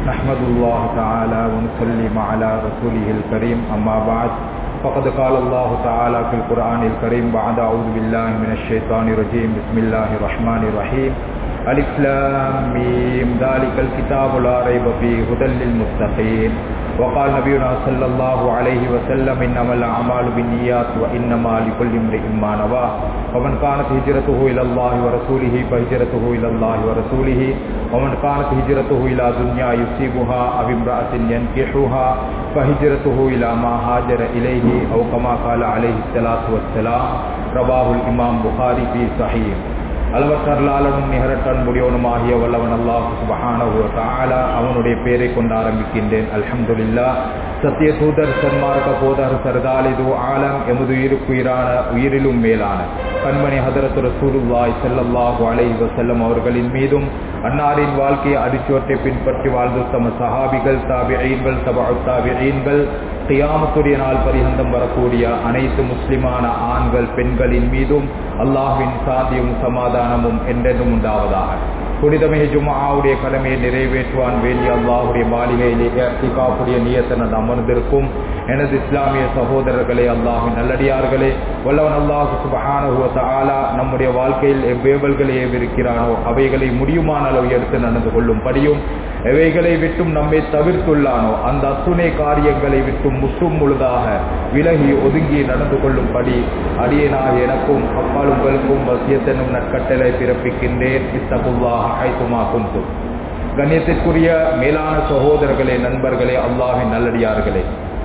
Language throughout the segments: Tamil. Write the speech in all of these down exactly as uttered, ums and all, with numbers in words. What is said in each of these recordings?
نحمد الله تعالى ونسلم على رسوله الكريم أما بعد فقد قال الله تعالى في القرآن الكريم بعد أعوذ بالله من الشيطان الرجيم بسم الله الرحمن الرحيم ألف لام ميم ذلك الكتاب لا ريب فيه هدى للمتقين وقال نبينا صلى الله عليه وسلم إنما الأعمال بالنيات وإنما لكل امرئ ما نوى ومن كانت هجرته إلى الله ورسوله فهجرته إلى الله ورسوله ومن كانت هجرته إلى دنيا يصيبها أو امرأة ينكحها فهجرته إلى ما هاجر إليه أو كما قال عليه الصلاة والسلام رواه الإمام بخاري في صحيح. அளவற்றல்லாளனும் நிகரட்டன் முடியவனுமாகிய வல்லவன் அல்லாஹ் சுப்ஹானஹு வ தஆலா அவனுடைய பெயரை கொண்டு ஆரம்பிக்கின்றேன். அல்ஹம்துலில்லாஹ். சத்திய தூதர் சன்மார்க்க போதர் சர்தாலிது ஆலம் எமது உயிருக்குயிரான உயிரிலும் மேலான கண்மணி ஹதரத் ரசூலுல்லாஹி ஸல்லல்லாஹு அலைஹி வஸல்லம் அவர்களின் மீதும் அன்னாரின் வாழ்க்கையை அடிச்சுவட்டை பின்பற்றி வாழ்ந்து தம சஹாபிகள் தாபிஈன்கள் தபஉ தாபிஈன்கள் கியாமத்துடைய நாள் பரிஹந்தம் வரக்கூடிய அனைத்து முஸ்லிமான ஆண்கள் பெண்களின் மீதும் அல்லாஹ்வின் சாந்தியும் சமாதானமும் என்றென்றும் உண்டாவதாக. புனிதமிகு ஜும்ஆவுடைய கடமையை நிறைவேற்றுவான் வேண்டிய அல்லாஹுடைய மாளிகையிலே இஅ்திகாஃபுடைய நியத்தனது அமர்ந்திருக்கும் எனது இஸ்லாமிய சகோதரர்களே, அல்லாஹ்வின் நல்லடியார்களே, வல்லவன் அல்லாஹ் சுப்ஹானஹு வ தஆலா நம்முடைய வாழ்க்கையில் எவ்வேவல்களை ஏவிருக்கிறானோ அவைகளை முடியுமான அளவு எடுத்து நடந்து கொள்ளும் படியும், எவைகளை விட்டும் நம்மை தவிர்த்துள்ளானோ அந்த அத்துணை காரியங்களை விட்டும் முற்றும் முழுதாக விலகி ஒதுங்கி நடந்து கொள்ளும் படி அடியேனாக எனக்கும் அப்பாலுங்களுக்கும் வசியத்தெனும் நற்கட்டளை பிறப்பிக்கின்றேன். இத்தகுல்லாஹ் ஹைதுமா குன்தும். கண்ணியத்திற்குரிய மேலான சகோதரர்களே, நண்பர்களே, அல்லாஹ்வின் நல்லடியார்களே,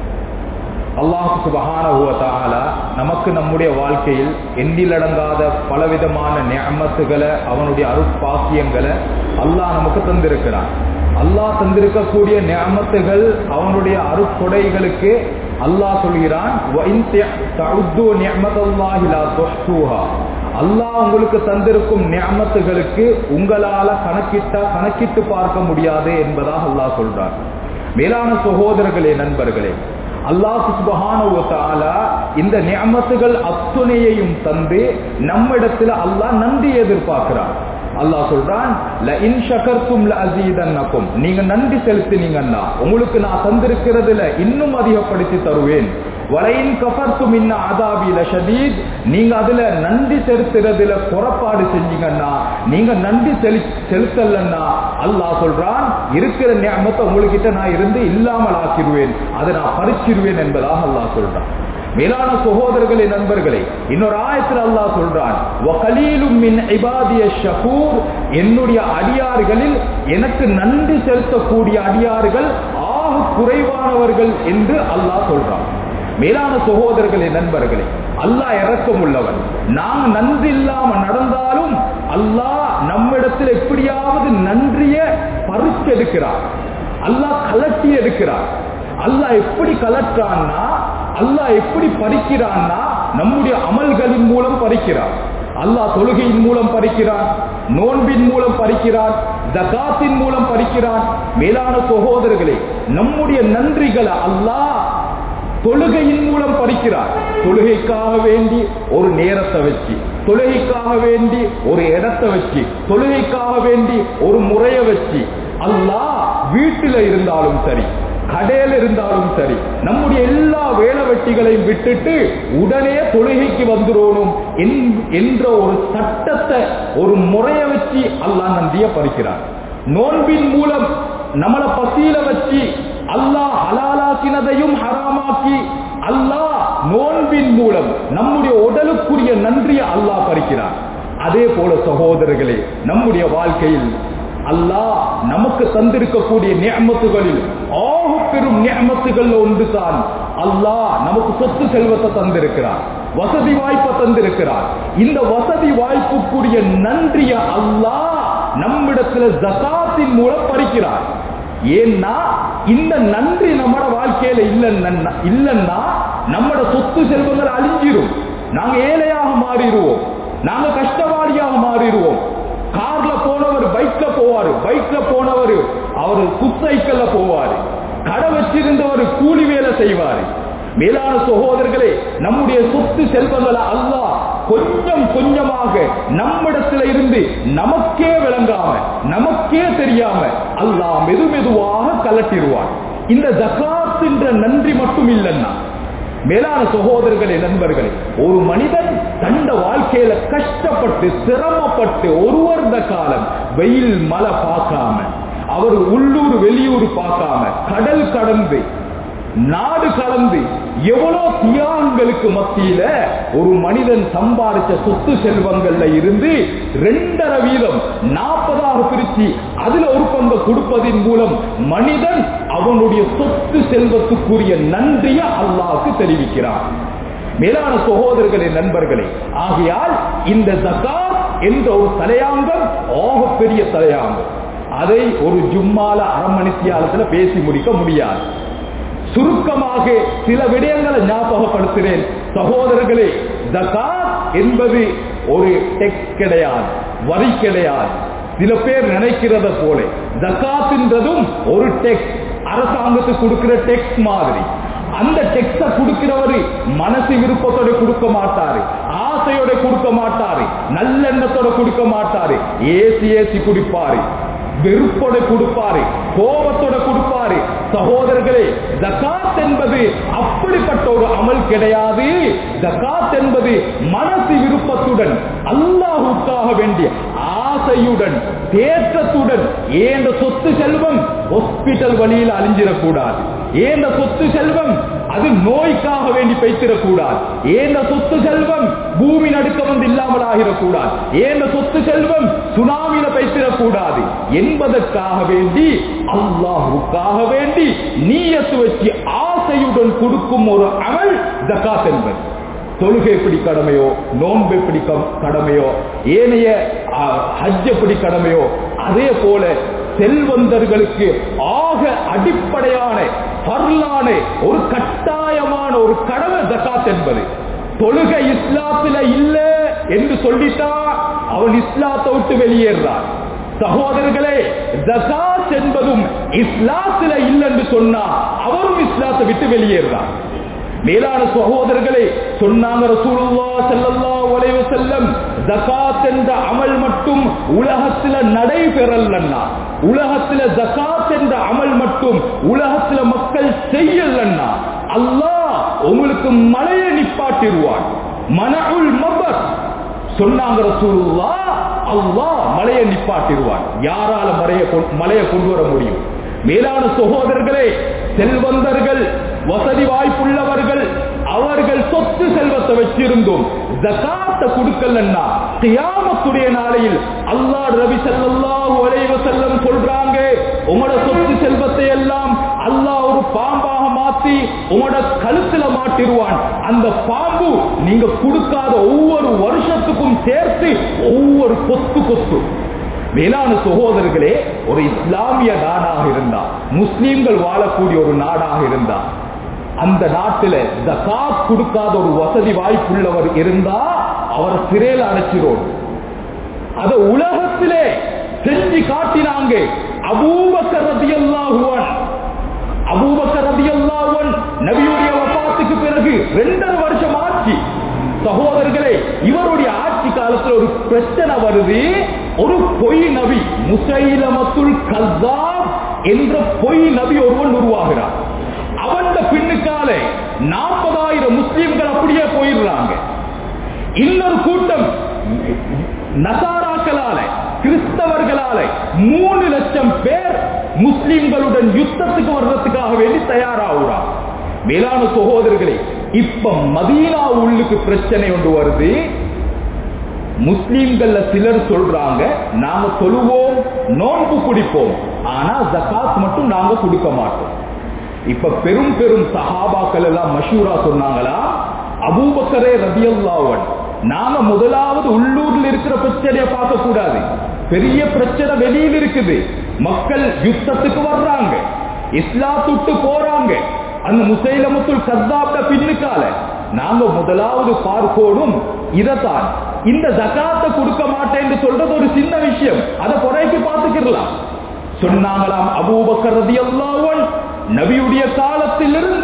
அல்லாஹ் சுப்ஹானஹு வ தஆலா நமக்கு நம்முடைய வாழ்க்கையில் எண்ணிலடங்காத பலவிதமான நிஅமத்துகளை அவனுடைய அருட்பாக்கியங்களை அல்லாஹ் நமக்கு தந்திருக்கிறான். அல்லாஹ் தந்திருக்கக்கூடிய நிஅமத்துகள் அவனுடைய அருட்கொடைகளுக்கு அல்லாஹ் சொல்கிறான், வ இன் தஉது நிஅமத்தல்லாஹி லா துஹ்ஸூஹா. அல்லாஹ் உங்களுக்கு தந்திருக்கும் நிஅமத்துகளுக்கு உங்களால கணக்கிட்ட கணக்கிட்டு பார்க்க முடியாது என்பதாக அல்லாஹ் சொல்றார். மேலான சகோதரர்களே, நண்பர்களே, அல்லாஹ் சுப்ஹானஹு வ தஆலா இந்த நிஅமத்துகள் அத்துணையையும் தந்து நம்மிடத்துல அல்லாஹ் நன்றி எதிர்பார்க்கிறான். அல்லாஹ் சொல்றான், ல இன் ஷகர்தும் ல அஸீதன்னகும். நீங்க நன்றி செலுத்தினீங்கன்னா உங்களுக்கு நான் தந்திருக்கிறதுல இன்னும் அதிகப்படுத்தி தருவேன். வலைன் கஃபர்தும் இன் அஸாபி லஷதீத். நீங்க அதுல நன்றி செலுத்துறதுல குறைபாடு செஞ்சீங்கன்னா, நீங்க நன்றி செலுத்தலன்னா அல்லாஹ் சொல்றான், இருக்கிற நிஅமத்தை உங்ககிட்ட நான் இருந்து இல்லாமல் ஆக்கிடுவேன், அதை நான் பறிச்சிடுவேன் என்பதாக அல்லாஹ் சொல்றான். மேலான சகோதரர்களே, நண்பர்களே, இன்னொரு ஆயத்தில் அல்லாஹ் சொல்றான், வகலீலும் மின் இபாதியஷ் ஷகூர். என்னுடைய அடியார்களில் எனக்கு நன்றி செலுத்தக்கூடிய அடியார்கள் ஆக குறைவானவர்கள் என்று அல்லாஹ் சொல்றான். மேலான சகோதரர்களே, நண்பர்களே, அல்லாஹ் இரக்கம் உள்ளவன். நாம் நன்றி இல்லாம நடந்தாலும் அல்லாஹ் நம்மிடத்தில் எப்படியாவது நன்றிய பறிச்செடுக்கிறார், அல்லாஹ் கலட்டி எடுக்கிறார். அல்லாஹ் எப்படி கலற்றான்னா, அல்லாஹ் எப்படி பறிக்கிறான்னா நம்முடைய அமல்களின் மூலம் பறிக்கிறார். அல்லாஹ் தொழுகையின் மூலம் பறிக்கிறான், நோன்பின் மூலம் பறிக்கிறான், ஜகாத்தின் மூலம் பறிக்கிறான். மேலான சகோதரர்களே, நம்முடைய நன்றிகளை அல்லாஹ் தொழுகையின் மூலம் பறிக்கிறார். தொழுகைக்காக வேண்டி ஒரு நேரத்தை வச்சு, தொழுகைக்காக வேண்டி ஒரு இடத்தை வச்சு, தொழுகைக்காக வேண்டி ஒரு முறையை வச்சு அல்லாஹ் வீட்டில் இருந்தாலும் சரி, கடையில் இருந்தாலும் சரி, நம்முடைய எல்லா வேலை வெட்டிகளையும் விட்டுட்டு உடனே தொழுகைக்கு வந்துடணும் என்ற ஒரு சட்டத்தை, ஒரு முறையை வச்சு அல்லாஹ் நன்றிய பறிக்கிறார். நோன்பின் மூலம் நம்மளை பசியில வச்சு அல்லாஹ் ஹலாலாக்கினதையும் ஹராமாக்கி அல்லாஹ் நோன்பின் மூலம் நம்முடைய உடலுக்குரிய நன்றியை அல்லாஹ் பறிக்கிறார். அதே போல சகோதரர்களே, நம்முடைய வாழ்க்கையில் அல்லாஹ் நமக்கு தந்திருக்கக்கூடிய நிஅமத்துகளில் ஆக பெரும் நிஅமத்துகள் ஒன்று தான் அல்லாஹ் நமக்கு சொத்து செல்வத்தை தந்திருக்கிறார், வசதி வாய்ப்பை தந்திருக்கிறார். இந்த வசதி வாய்ப்புக்குரிய நன்றிய அல்லாஹ் நம்மிடத்துல ஜகாத்தின் மூலம் பறிக்கிறார். ஏன்னா இந்த நன்றி நம்மட வாழ்க்கையில இல்லைன்னா இல்லைன்னா நம்மட சொத்து செல்வங்கள் அழிஞ்சிரும், நாங்க ஏழையாக மாறிடுவோம், நாங்க கஷ்டவாளியாக மாறிடுவோம். கார்ல போனவர் பைக்ல போவாரு, பைக்ல போனவர் அவர் குசைக்கல்ல போவாரு, கடை வச்சிருந்தவர் கூலி வேலை செய்வாரு. மேலான சகோதரர்களே, நம்முடைய சொத்து செல்வங்களை அல்லாஹ் கொஞ்சம் கொஞ்சமாக நம்மிடத்துல இருந்து நமக்கே விளங்காம நமக்கே தெரியாம அல்லாஹ் மெது மெதுவாக கலட்டிடுவான். இந்த ஜகாத் என்ற நன்றி மட்டும் இல்லைன்னா மேலான சகோதரர்களே, நண்பர்களே, ஒரு மனிதன் தண்ட வாழ்க்கையில கஷ்டப்பட்டு சிரமப்பட்டு ஒரு வருட காலம் வெயில் மழை பார்க்காம, அவர் உள்ளூர் வெளியூர் பார்க்காம, கடல் கடந்து நாடு கடந்து எவ்வளவு தியாகங்களுக்கு மத்தியில ஒரு மனிதன் சம்பாதிச்ச சொத்து செல்வங்கள்ல இருந்து ரெண்டரை வீதம் நாற்பதாக பிரிச்சு அதுல ஒரு பங்கு கொடுப்பதன் மூலம் மனிதன் அவனுடைய சொத்து செல்வத்துக்குரிய நன்றிய அல்லாஹ்வுக்கு தெரிவிக்கிறான். மேலான சகோதரர்களே, நண்பர்களே, ஆகையால் இந்த ஜகாத் என்ற ஒரு தலையாங்கம் ஆகப்பெரிய தலையாங்கம். அதை ஒரு ஜும்மால அரை மணித்தியாலத்துல பேசி முடிக்க முடியாது. சுருக்கமாக சில விடயங்களை ஞாபகப்படுத்துகிறேன். சகோதரர்களே, ஜகாத் என்பது ஒரு டெக்ஸ் கிடையாது, வரி கிடையாது. சில பேர் நினைக்கிறத போல ஜகாத் என்றதும் ஒரு டெக்ஸ், அரசாங்கத்துக்கு கொடுக்கிற டெக்ஸ் மாதிரி. அந்த டெக்ஸ கொடுக்கிறவரு மனசு விருப்பத்தோட கொடுக்க மாட்டாரு, ஆசையோட கொடுக்க மாட்டாரு, நல்லெண்ணத்தோட கொடுக்க மாட்டாரு, ஏசி ஏசி குடிப்பாரு, வெறுப்போட கொடுப்பாரு, கோபத்தோட கொடுப்பாரு. சகோதரர்களே, ஜகாத் என்பது அப்படிப்பட்ட ஒரு அமல் கிடையாது. ஜகாத் என்பது மனசு விருப்பத்துடன் அல்லாஹ்வுக்காக வேண்டிய ஆசையுடன் தேற்றத்துடன், ஏண்ட சொத்து செல்வம் ஹாஸ்பிட்டல் வழியில் அழிஞ்சிடக்கூடாது, ஏண்ட சொத்து செல்வம் அது நோய்க்காக வேண்டி பைத்திடக்கூடாது, ஏண்ட சொத்து செல்வம் பூமி நடுக்க வந்து இல்லாமல் ஆகிடக்கூடாது, ஏண்ட சொத்து செல்வம் சுனாமியில பைத்திடக்கூடாது என்பதற்காக வேண்டி அல்லாஹ்வுக்காக வேண்டி நீயத்து வச்சு ஆசையுடன் கொடுக்கும் ஒரு அமல் ஜகாத் என்பது. தொழுகை எப்படி கடமையோ, நோன்பு எப்படி கடமையோ, ஏனைய ஹஜ் எப்படி கடமையோ, அதே போல செல்வந்தர்களுக்கு ஆக அடிப்படையான பர்லான ஒரு கட்டாயமான ஒரு கடமை ஜகாத் என்பது. தொழுகை இஸ்லாத்துல இல்ல என்று சொல்லிட்டா அவன் இஸ்லாத்தை விட்டு வெளியேறான். சகோதரர்களே, ஜகாத் என்பதும் இஸ்லாத்துல இல்லை என்று சொன்னா அவரும் இஸ்லாத்தை விட்டு வெளியேறான். மேலான சகோதரர்களே, சொன்னாங்க ரசூலுல்லாஹ் ஸல்லல்லாஹு அலைஹி வஸல்லம், ஜகாத் என்ற அமல் மட்டும் உலகத்துல நடைபெறலன்னா, உலகத்துல ஜகாத் என்ற அமல் மட்டும் உலகத்துல மக்கள் செய்யலன்னா அல்லாஹ் உங்களுக்கு மழையை நிப்பாட்டிடுவான். மனஉல் மபர் சொன்னாங்க ரசூலுல்லாஹ், அல்லாஹ் மழையை நிப்பாட்டிடுவான். யாரால மழையை மழையை கொண்டு வர முடியும்? மேலான சகோதரர்களே, செல்வந்தர்கள், வசதி வாய்ப்புள்ளவர்கள், அவர்கள் சொத்து செல்வத்தை வச்சிருந்தோம் ஜகாத்தை கொடுக்கலன்னா கியாமத்துடைய நாளையில் அல்லாஹ் நபி ஸல்லல்லாஹு அலைஹி வஸல்லம் சொல்றாங்க, உங்களோட சொத்து செல்வத்தை எல்லாம் அல்லாஹ் ஒரு பாம்பாக மாத்தி உங்களோட கழுத்துல மாட்டிடுவான். அந்த பாம்பு நீங்க கொடுக்காத ஒவ்வொரு வருஷத்துக்கும் சேர்த்து ஒவ்வொரு கொத்து கொத்து. மேலான சகோதரர்களே, ஒரு இஸ்லாமிய நாடாக இருந்தா, முஸ்லீம்கள் வாழக்கூடிய ஒரு நாடாக இருந்தா, அந்த நாட்டில் ஜகாத் கொடுக்காத ஒரு வசதி வாய்ப்புள்ளவர் இருந்தா அவர் சிறையில் அடைச்சிரோம். அத உலகத்திலே செஞ்சு காட்டினாங்க. அபூபக்கர் ரலியல்லாஹு அன்ஹு, அபூபக்கர் ரலியல்லாஹு அன்ஹு நபியுடைய வஃபாத்துக்கு பிறகு இரண்டரை வருஷம் ஆட்சி. சகோதரர்களே, இவருடைய ஆட்சி காலத்தில் ஒரு பிரச்சனை வருது. ஒரு பொய் நபி, முசைலமத்துல் கஸ்ஸாப் என்ற பொய் நபி ஒருவன் உருவாகிறார். அவன் பின்னுக்கால நாற்பதாயிரம் முஸ்லிம்கள் அப்படியே போயிடுறாங்க. இன்னொரு கூட்டம் நசாராக்களால, கிறிஸ்தவர்களால மூணு லட்சம் பேர் முஸ்லிம்களுடன் யுத்தத்துக்கு வர்றதுக்காக வேண்டி தயாராகிறார். மேலான சகோதரர்களே, இப்ப மதீனா உள்ளுக்கு பிரச்சனை ஒன்று வருது. முஸ்லிம்கள் சிலர் சொல்றாங்க, நாங்க சொல்லுவோம், நோன்பு குடிப்போம், ஆனா ஜகாத் மட்டும் நாங்க கொடுக்க மாட்டோம். இப்ப பெரும் பெரும் சஹாபாக்கள் எல்லாம் மஷூரா சொன்னாங்களா, அபூபக்கரே ரலியல்லாஹு அன்ஹு, நாங்க முதலாவது உள்ளூர்ல இருக்கிற பிரச்சனையை பார்க்க கூடாது, பெரிய பிரச்சனை வெளியில் இருக்குது, மக்கள் யுத்தத்துக்கு வர்றாங்க, இஸ்லாத்துட்டு போறாங்க, அந்த முசைலமத்துல் கஸ்ஸாப்ட பின்னுக்கால நாங்க முதலாவது பார்க்கணும் இதத்தான். இந்த ஜகாத்தை கொடுக்க மாட்டேன்னு சொல்றது ஒரு சின்ன விஷயம், அதை குறைக்கு பார்த்துக்கலாம் சொன்னாங்களாம். அபூபக்கர் ரலியல்லாஹு அன்ஹு நபியுடைய காலத்தில் இருந்த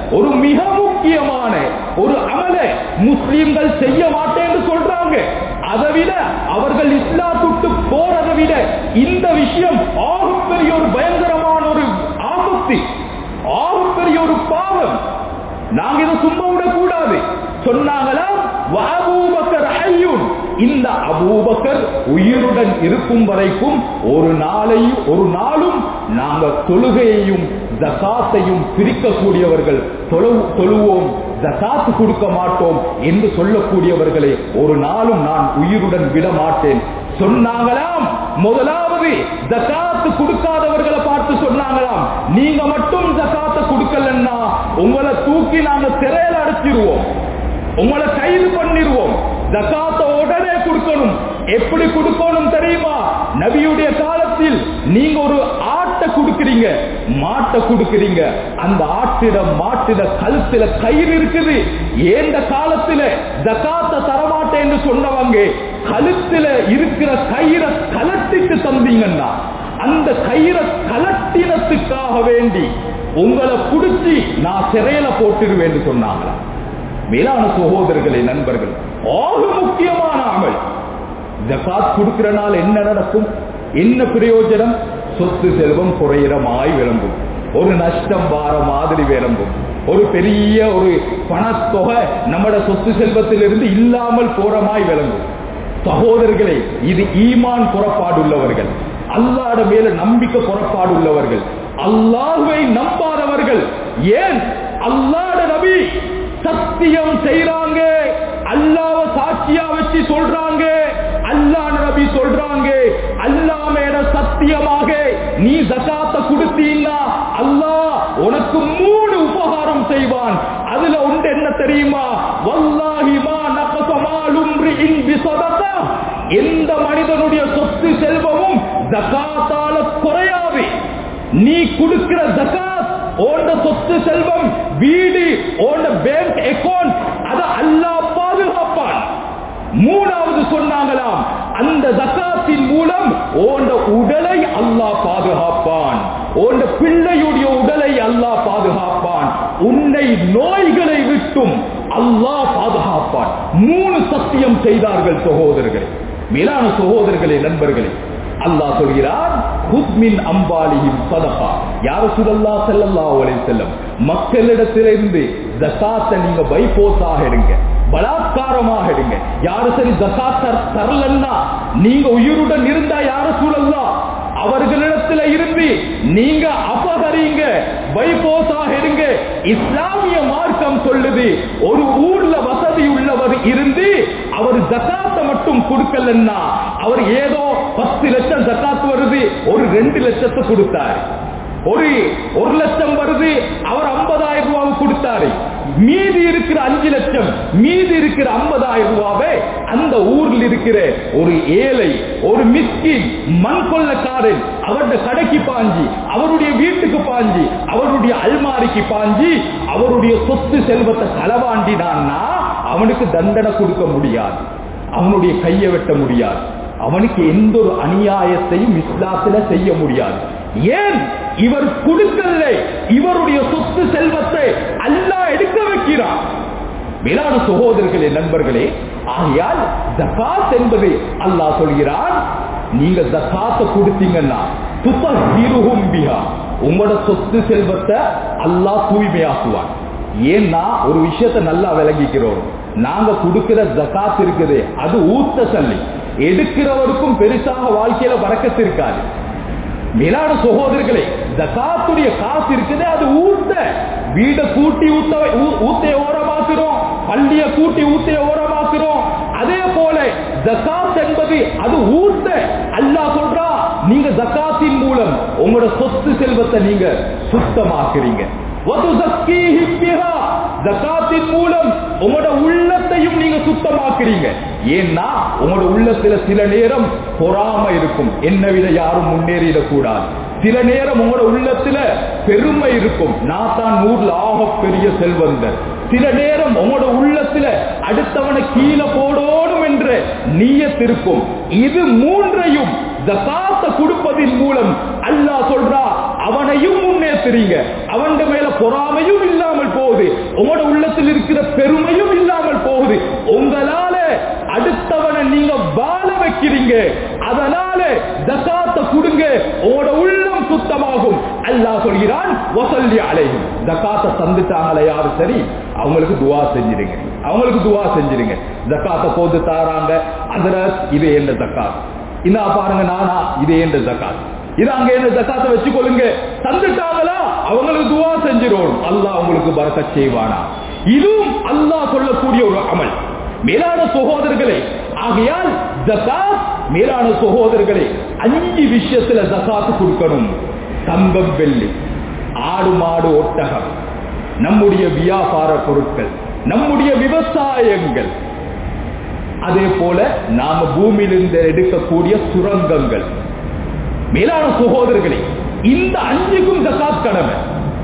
ஒரு மிக முக்கியமான ஒரு அமலை முஸ்லிம்கள் செய்ய மாட்டேன்னு சொல்றாங்க. அதை விட அவர்கள் இஸ்லாத்துக்கு போறதை விட இந்த விஷயம் ஆகப்பெரிய ஒரு பயங்கரமான ஒரு ஆபத்து, ஆகப்பெரிய ஒரு பாவம். நாங்க இதை சும்மா விடக்கூடாது. சொன்னாங்களா அபூபக்கர் ஹய்யுன், இந்த அபூபக்கர் உயிருடன் இருக்கும் வரைக்கும் ஒரு நாளையும் ஒரு நாளும் நாங்க தொழுகையையும் ஜகாத்தையும் பிரிக்கக்கூடியவர்கள், தொழுவோம் ஜகாத்து கொடுக்க மாட்டோம் என்று சொல்லக்கூடியவர்களை ஒரு நாளும் நான் உயிருடன் விட மாட்டேன் சொன்னாங்களாம். முதலாவது ஜகாத்து கொடுக்காதவர்களை பார்த்து சொன்னாங்களாம், நீங்க மட்டும் ஜகாத்தை கொடுக்கலன்னா உங்களை தூக்கி நாங்க சிறையில் அடைச்சிருவோம், உங்களை கைது பண்ணிடுவோம். ஜகாத்தை உடனே கொடுக்கணும். எப்படி கொடுக்கணும் தெரியுமா? நபியுடைய காலத்தில் நீங்க ஒரு ஆட்டை கொடுக்கிறீங்க, மாட்டை கொடுக்கிறீங்க, அந்த ஆட்டிட மாட்டிட கழுத்துல கயிறு இருக்குது. ஏந்த காலத்துல ஜகாத்தை தரமாட்டேன்னு சொன்னவங்க கழுத்துல இருக்கிற கயிறை கலட்டிட்டு தந்தீங்கன்னா அந்த கயிறை கலட்டினத்துக்காக வேண்டி உங்களை புடிச்சு நான் சிறையில போட்டுருவேன் சொன்னாங்களா. மேலான சகோதரர்களே, நண்பர்கள், ஆக முக்கியமான அமல். ஜகாத் கொடுக்கிறனால என்ன நடக்கும்? என்ன பிரயோஜனம்? சொத்து செல்வம் குறையிறமாய் விளம்பும், ஒரு நஷ்டம் வார மாதிரி விளம்பும், ஒரு பெரிய ஒரு பணத்தொகை நம்மட சொத்து செல்வத்திலிருந்து இல்லாமல் போறமாய் விளங்கும். சகோதரர்களே, இது ஈமான் புறப்பாடு உள்ளவர்கள், அல்லாஹ்ட மேல நம்பிக்கை புறப்பாடு உள்ளவர்கள், அல்லாஹ்வை நம்பாதவர்கள். ஏன்? அல்லாஹ்ட நபி சத்தியம் செய்றாங்க, அல்லாஹ்வை சாட்சியா வச்சு சொல்றாங்க, அல்லாஹ் நபி சொல்றாங்க, அல்லாஹ் மேல சத்தியமாக நீ ஜகாத்தை கொடுத்தீன்னா அல்லாஹ் உனக்கு மூணு உபகாரம் செய்வான். அதுல ஒன்று என்ன தெரியுமா? வல்லாஹி மா நகஸ மாலும் ரிஇன் பிஸதகா, எந்த மனிதனுடைய சொத்து செல்வமும் ஜகாத்தால குறையாது. நீ கொடுக்கிற ஜகாத், ஓண்ட சொத்து செல்வம், வீடு, ஓண்ட பேங்க் அக்கவுண்ட், அத அல்லாஹ் பாதுகாப்பான். மூணாவது சொன்னாங்களாம், அந்த ஜகாத்தின் மூலம் ஓண்ட உடலை அல்லாஹ் பாதுகாப்பான், ஓண்ட பிள்ளையுடைய உடலை அல்லாஹ் பாதுகாப்பான், உன்னை நோய்களை விட்டும் அல்லாஹ் பாதுகாப்பான். மூணு சத்தியம் செய்தார்கள் சகோதரர்களே, மேலான சகோதரர்களே, நண்பர்களே. அல்லாஹ் சொல்கிறார், குத் மின் அம்வாலிஹிம் ஸதகா. யா ரசூலல்லாஹ் ஸல்லல்லாஹு அலைஹி வஸல்லம், மக்களிடத்திலிருந்து ஜகாத்தை நீங்க பைபோஸாக எடுங்க, பலாத்காரமாக எடுங்க. யாரு சரி ஜகாத் தரலன்னா நீங்க உயிருடன் இருந்தா யா ரசூலல்லாஹ் அவர்களிடத்துல இருந்து நீங்க அபகரிங்க, பைபோஸாக எடுங்க. இஸ்லாமிய மார்க்கம் சொல்லுது, ஒரு ஊர்ல வசதி உள்ளவர் இருந்து அவர் ஜகாத்தை மட்டும் கொடுக்கலன்னா, அவர் ஏதோ பத்து லட்சம் ஜகாத் வருது, ஒரு ரெண்டு லட்சத்தை கொடுத்தாரு, ஒரு ஒரு லட்சம் வருது, அவர் ஐம்பதாயிரம் ரூபாய் கொடுத்தாரு, மீதி இருக்கிற அஞ்சு லட்சம், மீதி இருக்கிற ஐம்பதாயிரம் ரூபாவை அந்த ஊரில் இருக்கிற ஒரு ஏழை, ஒரு மிஸ்கின், மண் கொள்ளக்காரன் அவருடைய கடைக்கு பாஞ்சி, அவருடைய வீட்டுக்கு பாஞ்சி, அவருடைய அல்மாரிக்கு பாஞ்சி, அவருடைய சொத்து செல்வத்தை களவாண்டினான்னா அவனுக்கு தண்டனை கொடுக்க முடியாது, அவனுடைய கையை வெட்ட முடியாது, அவனுக்கு எந்த ஒரு அநியாயத்தையும் இஸ்லாத்துல செய்ய முடியாது. ஏன்? இவர் கொடுக்கல, இவருடைய சொத்து செல்வத்தை அல்லாஹ் எடுக்க வைக்கிறார். மேலான சகோதரர்களே, நண்பர்களே, ஆகையால் ஜகாத் என்பது அல்லாஹ் சொல்கிறான், நீங்க ஜகாத்தை கொடுத்தீங்கன்னா துதஹிருஹும் பிஹா, உங்களோட சொத்து செல்வத்தை அல்லாஹ் தூய்மையாக்குவான். ஏன்னா ஒரு விஷயத்தை நல்லா விளங்கிக்கிறோம், நாங்க கொடுக்கிற ஜகாத் இருக்குது அது ஊத்த சல்லி, எடுக்கிறவருக்கும் பெருசாக வாழ்க்கையில பறக்கத்து இருக்காது. மேலான சகோதரர்களே, ஜகாத்துடைய காசு இருக்குது அது ஊத்த, வீட கூட்டி ஊத்த ஊத்தைய ஓரமாக்குறோம், பள்ளிய கூட்டி ஊத்தைய ஓரமாக்குறோம். அதே போல ஜகாத் என்பது அது ஊத்த. அல்லாஹ் சொல்றா, நீங்க ஜகாத்தின் மூலம் உங்களோட சொத்து செல்வத்தை நீங்க சுத்தமாக்குறீங்க. ஜகாத்தின் மூலம் உங்களோட உள்ளத்தையும் நீங்க சுத்தமாக்குறீங்க. ஏன்னா உங்களோட உள்ளத்துல சில நேரம் பொறாமை இருக்கும், என்னை விட யாரும் முன்னேறிடக் கூடாது. சில நேரம் உங்களோட உள்ளத்துல பெருமை இருக்கும், நான் தான் ஊர்ல ஆக பெரிய செல்வந்தர். சில நேரம் உங்களோட உள்ளத்துல அடுத்தவனை கீழே போடணும் என்ற நியத் இருக்கும். இது மூன்றையும் ஜகாத்தை கொடுப்பதின் மூலம் அல்லாஹ் சொல்றா, அவனையும் முன்னே ஏத்துறீங்க. அவன் மேல பொறாமையும் இல்லாமல் போகுது, உங்களோட உள்ளத்தில் இருக்கிற பெருமையும் இல்லாமல் போகுது. உங்களால அடுத்தவனை நீங்க வாழ வைக்கிறீங்க. அதனால ஜகாத்தை கொடுங்க, உங்களோட உள்ளம் சுத்தமாகும். அல்லாஹ் சொல்கிறான் வஸல்லி அலைஹிம். ஜகாத்தை தந்துட்டாங்களே யாரு சரி, அவங்களுக்கு துஆ செஞ்சிருங்க, அவங்களுக்கு துஆ செஞ்சிருங்க. ஜகாத்தை போட்டு தாராங்க, ஹஜ்ரத் இது என்ன ஜகாத், இன்னா பாருங்க நானா இது என்ன ஜகாத், இது அங்க என்ன ஜகாத்தை வச்சுக்கொள்ளுங்க. தந்துட்டாங்களா அவங்களுக்கு துஆ செஞ்சிரோம், அல்லாஹ் உங்களுக்கு பரக்கத் செய்வானா. இதுவும் அல்லாஹ் சொல்லக்கூடிய ஒரு அமல். மேலான சகோதரர்களே, ஆகையால் ஜகாத் மேலான சகோதரர்களே அஞ்சு விஷயத்துல ஜகாத் கொடுக்கணும். தங்கம் வெள்ளி, ஆடு மாடு ஒட்டகம், நம்முடைய வியாபார பொருட்கள், நம்முடைய விவசாயங்கள், அதே போல நாம பூமியிலிருந்து எடுக்கக்கூடிய சுரங்கங்கள். மேலான சகோதரர்களே, இந்த அஞ்சுக்கும் ஜகாத் கடமை.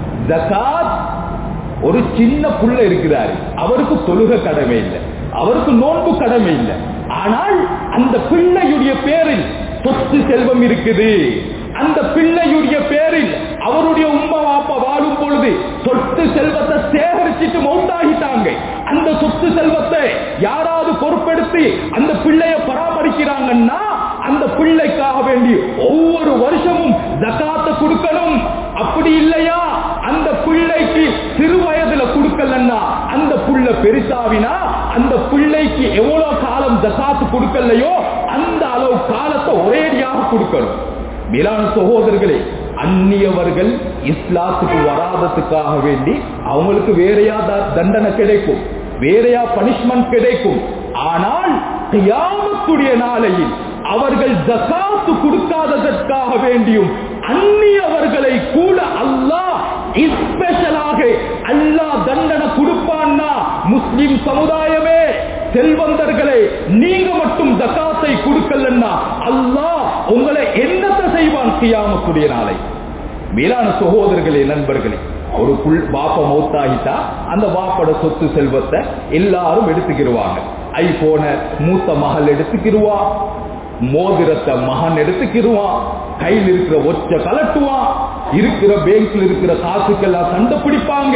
ஜகாத் ஒரு சின்ன புள்ள இருக்கிறாரு, அவருக்கு தொழுக கடமை இல்லை, அவருக்கு நோன்பு கடமை இல்லை. ஆனால் அந்த பிள்ளையுடைய பேரில் சொத்து செல்வம் இருக்குது. அந்த பிள்ளையுடைய பேரில் அவருடைய உம்மா வாப்பா வாழும் பொழுது சொத்து செல்வத்தை சேகரிச்சுட்டு மௌத்தாகிட்டாங்க. அந்த சொத்து செல்வத்தை யாராவது பொறுப்பெடுத்து அந்த பிள்ளைய பராமரிக்கிறாங்கன்னா அந்த பிள்ளைக்காக வேண்டி ஒவ்வொரு வருஷமும் ஜகாத்தை கொடுக்கணும். அப்படி இல்லையா அந்த பிள்ளைக்கு சிறு வயதுல கொடுக்கலன்னா அந்த புள்ள பெருசாவினா அந்த பிள்ளைக்கு எவ்வளவு காலம் ஜகாத்து கொடுக்கலையோ அந்த அளவு காலத்தை ஒரேடியாக கொடுக்கணும். மேலான சகோதரர்களே, அந்நியவர்கள் இஸ்லாத்துக்கு வராததுக்காக வேண்டி அவங்களுக்கு வேறையா தண்டனை கிடைக்கும், வேறையா பனிஷ்மெண்ட் கிடைக்கும். ஆனால் கியாமத்துடைய நாளையில் அவர்கள் ஜகாத்து கொடுக்காததற்காக வேண்டியும் அந்நியவர்களை கூட அல்லாஹ் ஸ்பெஷலாக அல்லாஹ் தண்டனை கொடுப்பான்னா, முஸ்லிம் சமுதாயமே செல்வந்தர்களே நீங்க மட்டும் ஜகாத்தை கொடுக்கலன்னா அல்லாஹ் உங்களை என்னத்தை செய்வான் கியாமத்துடைய நாளை. மேலான சகோதரர்களே, நண்பர்களே, ஒரு புல் வாப்ப மௌத்தாகிட்டா அந்த வாப்பட சொத்து செல்வத்தை எல்லாரும் எடுத்துக்கிடுவாங்க. ஐபோன மூத்த மகள் எடுத்துக்கிடுவா, மோதிரத்தை மகன் எடுத்துக்கிடுவான், கையில் இருக்கிற ஒச்ச கலட்டுவான், இருக்கிற பேங்க்ல இருக்கிற காசுக்கெல்லாம் சண்டை பிடிப்பாங்க.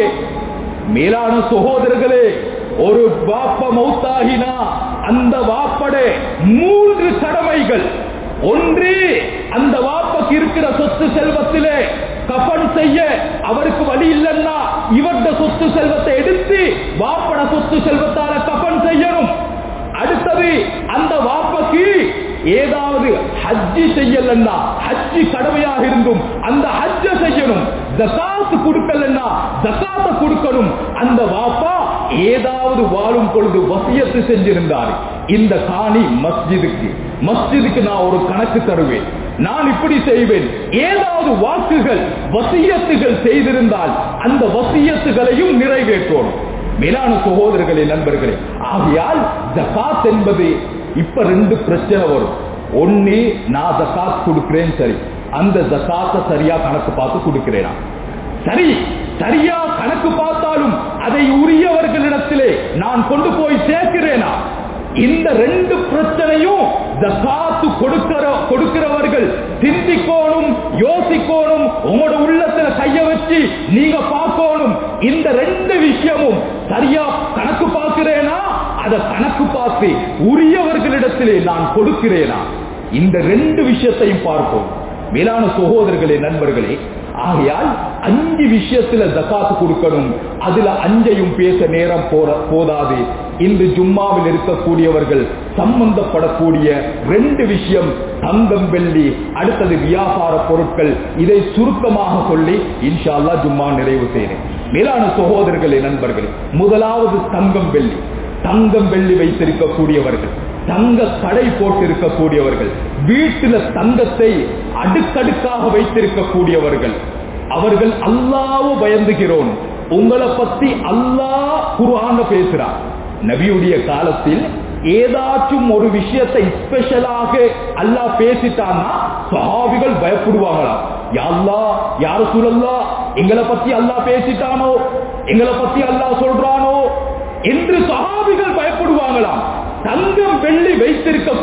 மேலான சகோதரர்களே, ஒரு வாப்ப மௌத்தாகினா அந்த வாப்பட மூன்று கடமைகள். ஒன்று, அந்த வாப்பக்கு இருக்கிற சொத்து செல்வத்திலே கஃன் செய்ய அவருக்கு வழி இல்லைன்னா இவருடைய சொத்து செல்வத்தை எடுத்து வாப்பட சொத்து செல்வத்தால கஃன் செய்யணும். அடுத்தது, அந்த வாப்பக்கு ஏதாவது ஹஜ்ஜி செய்யலன்னா ஹஜ்ஜி கடமையாக இருந்தும் அந்த ஹஜ்ஜ செய்யணும். ஜகாத்து கொடுக்கலன்னா ஜகாத்தை கொடுக்கணும். அந்த வாப்பா ஏதாவது வாழும் பொழுது வசியத்து செஞ்சிருந்தார், இந்த காணி மஸ்ஜிதுக்கு, மஸ்ஜிதுக்கு நான் ஒரு கணக்கு தருவேன், நான் இப்படி செய்வேன், ஏதாவது வாக்குகள் வசியத்துகள் செய்திருந்தால் அந்த வசியத்துகளையும் நிறைவேற்றணும். மேலான சகோதரர்களே, நண்பர்களே, ஆகையால் ஜகாத் என்பது இப்ப ரெண்டு பிரச்சனை வரும். ஒன்னு, நான் ஜகாத் கொடுக்கிறேன், சரி, அந்த ஜகாத்தை சரியா கணக்கு பார்த்து கொடுக்கிறேனா, சரி, சரியா கணக்கு பார்த்தாலும் அதை உரியவர்களிடத்திலே நான் கொண்டு போய் சேர்க்கிறேனா? இந்த ரெண்டு பிரச்சனையும் ஜகாத்து கொடுக்கிற கொடுக்கிறவர்கள் சிந்திக்கணும், யோசிக்கணும், உங்களோட உள்ளத்துல கைய வச்சு நீங்க பார்க்கணும். இந்த ரெண்டு விஷயமும் சரியா கணக்கு பார்க்கிறேனா, அதை கணக்கு பார்த்து உரியவர்களிடத்திலே நான் கொடுக்கிறேனா? இந்த ரெண்டு விஷயத்தையும் பார்ப்போம். மேலான சகோதரர்களே, நண்பர்களே, ஆகையால் அஞ்சு விஷயத்துல ஜகாத்து கொடுக்கணும். அதுல அஞ்சையும் பேச நேரம் போதாது. இன்று ஜும்மாவில் இருக்கக்கூடியவர்கள் சம்பந்தப்படக்கூடிய ரெண்டு விஷயம், தங்கம் வெள்ளி, அடுத்தது வியாபார பொருட்கள். இதை சுருக்கமாக சொல்லி இன்ஷா அல்லாஹ் ஜும்மா நிறைவு செய்கிறேன். மேலான சகோதரர்களே, நண்பர்களே, முதலாவது தங்கம் வெள்ளி. தங்கம் வெள்ளி வைத்திருக்கக்கூடியவர்கள், தங்க கடை போட்டிருக்கக்கூடியவர்கள், வீட்டில தங்கத்தை அடுக்கடுக்காக வைத்திருக்கக்கூடியவர்கள், அவர்கள் அல்லாஹ்வை பயந்துகிறோம். உங்களை பத்தி அல்லாஹ் குர்ஆன்ல பேசுறார். நபியுடைய காலத்தில் ஏதாச்சும் ஒரு விஷயத்தை ஸ்பெஷலாக அல்லாஹ் பேசிட்டான்னா சஹாபிகள் பயப்படுவாங்களா? யா அல்லாஹ், யா ரசூலல்லாஹ், எங்களை பத்தி அல்லாஹ் பேசிட்டானோ, எங்களை பத்தி அல்லாஹ் சொல்றானோ என்று சஹாபிகள் பயப்படுவாங்களாம். தங்கம் வெள்ளி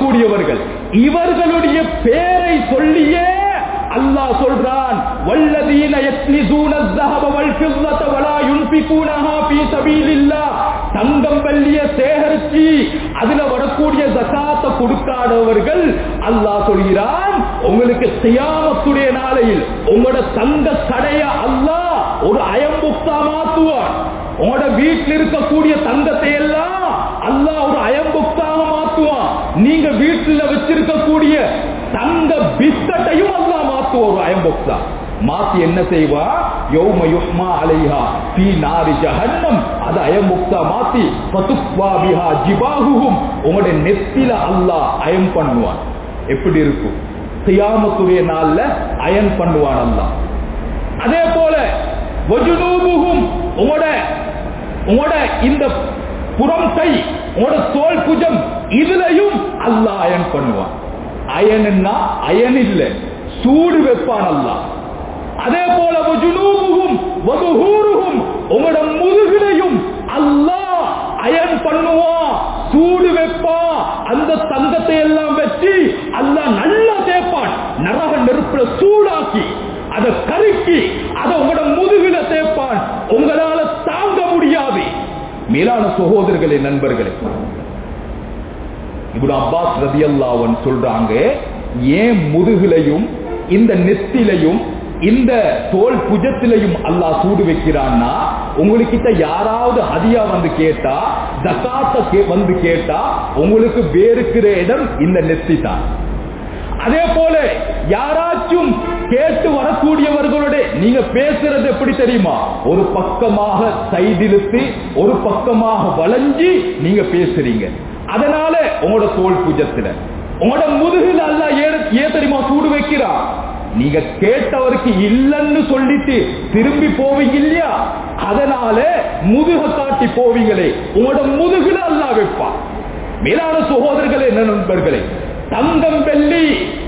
வைத்திருக்கக்கூடியவர்கள், இவர்களுடைய பேரை சொல்லியே அல்லாஹ் சொல்றான், வல்லதி வல்லதீன யக்னிஸூன الذهب والفضة ولا ينفقونها في سبيل الله. தங்கம் வெள்ளிய சேகரிச்சு அதுல வரக்கூடிய ஜகாத்தை கொடுக்காதவர்கள் அல்லாஹ் சொல்கிறான், உங்களுக்கு கியாமத்துடைய நாளையில் உங்களோட தங்க கடைய அல்லாஹ் ஒரு அயம்புக்தா மாத்துவான். உங்களோட வீட்டில் இருக்கக்கூடிய தங்கத்தை எல்லாம் அல்லாஹ் ஒரு அயம்புக்தாக மாத்துவான். நீங்க வீட்டில் வச்சிருக்கக்கூடிய தங்க பிஸ்கட்டையும் அல்லாஹ் மாத்துவான் ஒரு அயம்புக்தா மாத்தி. என்ன செய்வா? யௌம யுஹ்மா அலைஹா ஃபீ நாரி ஜஹன்னம். அது அயம்புக்தா மாத்தி ஃபதுக்வா பிஹா ஜிபாஹுஹும். உங்களுடைய நெத்தில அல்லாஹ் அயம் பண்ணுவான். எப்படி இருக்கும்? கியாமத்துடைய நாள்ல அயன் பண்ணுவான் அல்லாஹ். அதே போல வஜுனூபுஹும், உங்களோட உங்களோட இந்த புறம் கை, உங்களோட தோல் புஜம், இதுலயும் அல்லாஹ் அயன் பண்ணுவான். அயன்னா அயன் இல்ல, சூடு வைப்பான் அல்லாஹ். அதே போல வஜுனூபுஹும் வதுஹூருஹும், உங்களோட முதுகிலையும் அல்லாஹ் அயன் பண்ணுவான், சூடு வைப்பான். அந்த தங்கத்தை எல்லாம் வச்சு அல்லாஹ் நல்லா தேய்ப்பான். நரக நெருப்புல சூடாக்கி அதை கருக்கி அதை உங்களோட முதுகில தேய்ப்பான். உங்களால தாங்க முடியாது. மேலான சகோதரர்களே, நண்பர்களே, இப்னு அப்பாஸ் ரலியல்லாஹு அன்ஹு சொல்றாங்க, ஏன் முதுகிலையும் இந்த நெத்திலையும் இந்த தோல் புஜத்திலையும் அல்லாஹ் சூடு வைக்கிறான்னா, உங்களுக்கிட்ட யாராவது ஹதியா வந்து கேட்டா, ஜகாத்த வந்து கேட்டா, உங்களுக்கு வேறுக்கிற இடம் இந்த நெத்தி தான். அதே போல யாராச்சும் கேட்டு வரக்கூடியவர்களோட நீங்க பேசுறது எப்படி தெரியுமா? ஒரு பக்கமாக சைடிலுத்து ஒரு பக்கமாக வளைஞ்சி நீங்க பேசுறீங்க. அதனால உங்களோட தோல் புஜத்துல உங்களோட முதுகில் அல்லாஹ் ஏன் தெரியுமா சூடு வைக்கிறா? நீங்க கேட்டவருக்கு இல்லன்னு சொல்லிட்டு திரும்பி போவீங்க இல்லையா? அதனால முதுக காட்டி போவீங்களே, உங்களோட முதுகுல அல்லாஹ் வைப்பான். மேலான சகோதரர்களே, நண்பர்களே, தங்கம் வெள்ளி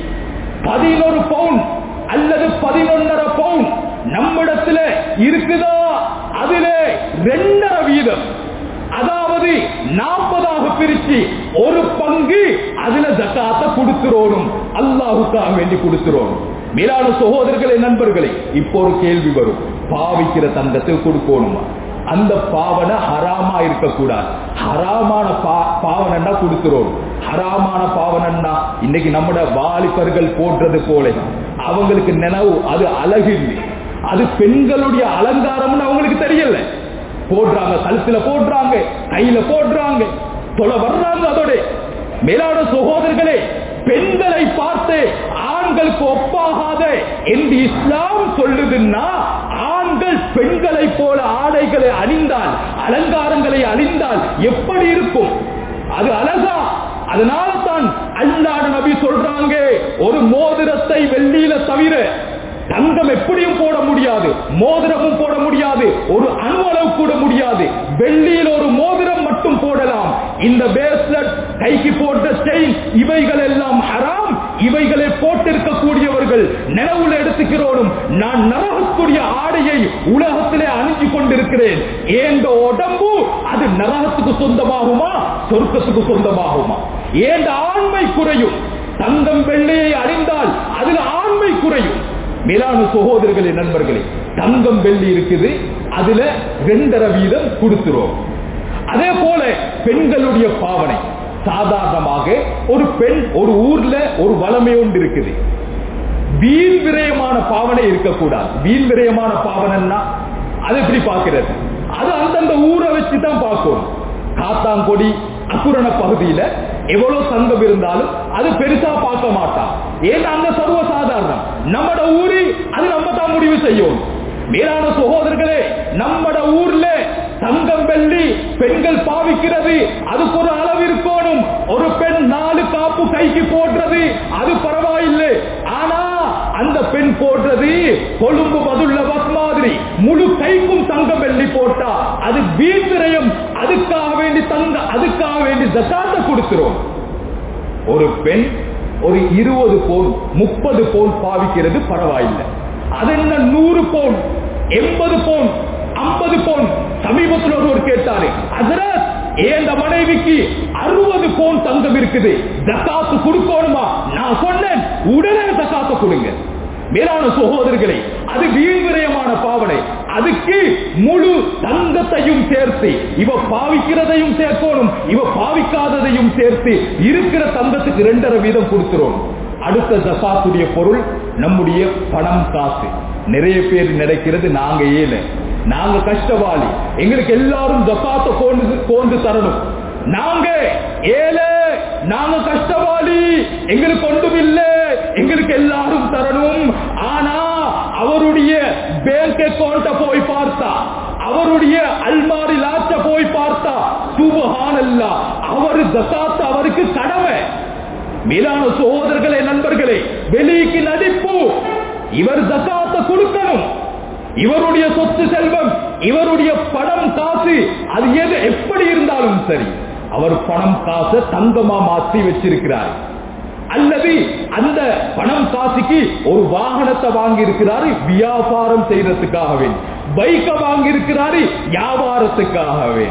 பதினொரு பவுன் அல்லது பதினொன்னரை பவுன் நம்மிடத்துல இருக்குதா? அதுல ரெண்டரை வீதம், அதாவது நாற்பதாக பிரிச்சு ஒரு பங்கு அதுல ஜகாத்தை கொடுத்துறோம், அல்லாஹுக்காக வேண்டி கொடுத்துறோம். மேலான சகோதரர்களே, நண்பர்களே, இப்போ ஒரு கேள்வி வரும், பாவிக்கிற தங்கத்தை கொடுக்கணுமா? அந்த பாவனை ஹராமா இருக்கக்கூடாது. ஹராமான பாவனா கொடுத்துறோம். ஹராமான பாவனா இன்னைக்கு நம்மட வாலிபர்கள் போடுறது போல அவங்களுக்கு நினைவு அது அழகு இல்லை, அது பெண்களுடைய அலங்காரம்னு அவங்களுக்கு தெரியல. போடுறாங்க, கழுத்துல போடுறாங்க, கையில போடுறாங்க, தொலை வர்றாங்க. அதோட மேலான சகோதரர்களே, பெண்களை பார்த்து ஆண்களுக்கு ஒப்பாகாத என்று இஸ்லாம் சொல்லுதுன்னா, ஆண்கள் பெண்களை போல ஆடைகளை அணிந்தால், அலங்காரங்களை அணிந்தால் எப்படி இருக்கும்? அது அழகா? அதனால தான் அல்லாஹ் நபி சொல்றாங்க, ஒரு மோதிரத்தை வெள்ளியில தவிர தங்கம் எப்படியும் போட முடியாது, மோதிரமும் போட முடியாது, ஒரு அணு அளவு கூட முடியாது. வெள்ளியில் ஒரு மோதிரம் மட்டும் போடலாம். இந்த பிரேஸ்லெட், கைக்கு போட்ட செயின், இவைகள் எல்லாம் ஹராம். இவைகளை போட்டிருக்கக்கூடியவர்கள் நினைவுல எடுத்துக்கிறோம், நான் நரகத்துடைய ஆடையை உலகத்திலே அணிஞ்சு கொண்டிருக்கிறேன். ஏந்த உடம்பு அது நரகத்துக்கு சொந்தமாகுமா, சொர்க்கத்துக்கு சொந்தமாகுமா? ஏந்த ஆண்மை குறையும். தங்கம் வெள்ளியை அணிந்தால் அதுல ஆண்மை குறையும். மேலான சகோதரர்களே, நண்பர்களே, தங்கம் வெள்ளி இருக்குது, அதுல ரெண்டரை வீதம் கொடுத்துறோம். அதே போல பெண்களுடைய பாவனை, சாதாரணமாக ஒரு பெண் ஒரு ஊர்ல ஒரு வளமை ஒன்று இருக்குது, வீண் விரயமான பாவனை இருக்கக்கூடாது. வீண் விரயமான பாவனைன்னா அது எப்படி பார்க்கிறது? அது அந்தந்த ஊரை வச்சுதான் பார்க்கணும். காத்தாங்கொடி அக்குரண பகுதியில எவ்வளவு தங்கம் இருந்தாலும் அது பெருசா பார்க்க மாட்டான். ஏன்? அங்க சர்வ சாதாரணம். நம்மட ஊரு அது நம்ம தான் முடிவு செய்யும். மேலான சகோதரர்களே, நம்மட ஊர்ல தங்கம் வெள்ளி பெண்கள் பாவிக்கிறது, அதுக்கு ஒரு அளவு இருக்கணும். ஒரு பெண் நாலு காப்பு கைக்கு போடுறது அது பரவாயில்லை. ஆனா அந்த பெண் போடுறது கொழும்பு பதுள்ள பஸ் மாதிரி முழு கைக்கும் தங்கம் வெள்ளி போட்டா அது வீண் விரயம். அதுக்காக வேண்டி தங்க அதுக்காக வேண்டி ஜகாத்தை கொடுக்கிறோம். ஒரு பெண் ஒரு இருபது பவுன் முப்பது பவுன் பாவிக்கிறது பரவாயில்லை. அது என்ன நூறு பவுன் எண்பது பவுன் ஐம்பது பவுன்? சமீபத்தில் ஒருவர் கேட்டாரு, ஹஜ்ரத் ஏந்த மனைவிக்கு அறுபது பவுன் தங்கம் இருக்குது, ஜகாத்து கொடுக்கணுமா? நான் சொன்னேன், உடனே ஜகாத்து கொடுங்க. மேலான சகோதரர்களே, அது வீண் முழு தங்கத்தையும் சேர்த்து இவ பாவிக்கிறதையும் சேர்க்கணும், இவ பாவிக்காததையும் சேர்த்து இருக்கிற தங்கத்துக்கு இரண்டரை வீதம் கொடுக்கிறோம். அடுத்த ஜகாத்துடைய பொருள் நம்முடைய பணம் காசு. நிறைய பேர் நடக்கிறது, நாங்க ஏழை, நாங்க கஷ்டவாளி, எங்களுக்கு எல்லாரும் ஜகாத்தை கொண்டு கொண்டு தரணும், நாங்க ஏழை, நாங்க கஷ்டவாளி, எங்களுக்கு ஒன்றும் இல்லை, எங்களுக்கு எல்லாரும் தரணும். ஆனா அவருடைய பேங்க் அக்கௌண்ட போய் பார்த்தா, அவருடைய அல்மாரி லாச்ச போய் பார்த்தா, சுப்ஹானல்லாஹ், அவர் ஜகாத் அவருக்கு கடமை. மேலான சகோதரர்களே, நண்பர்களே, வெளிக்கு நடிப்பு, இவர் ஜகாத்தை கொடுக்கணும். இவருடைய சொத்து செல்வம், இவருடைய பணம் காசு, அது எது எப்படி இருந்தாலும் சரி, அவர் பணம் காசை தங்கமா மாற்றி வச்சிருக்கிறார். அல்லது அந்த பணம் காசுக்கு ஒரு வாகனத்தை வாங்கி இருக்கிறாரு வியாபாரம் செய்யறதுக்காகவே, பைக்க வாங்கி இருக்கிறாரு வியாபாரத்துக்காகவே,